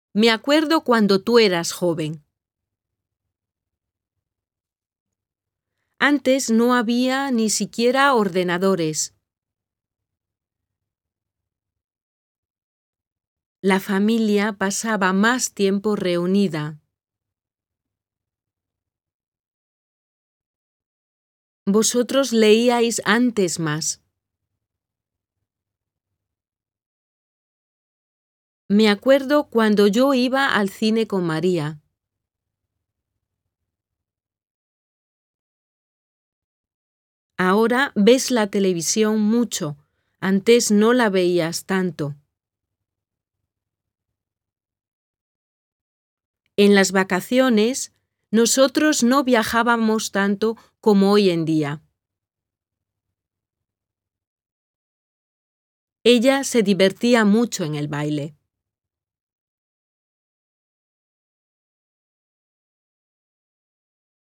Me acuerdo cuando tú eras joven. Antes no había ni siquiera ordenadores. La familia pasaba más tiempo reunida. Vosotros leíais antes más. Me acuerdo cuando yo iba al cine con María. Ahora ves la televisión mucho. Antes no la veías tanto. En las vacaciones, nosotros no viajábamos tanto como hoy en día. Ella se divertía mucho en el baile.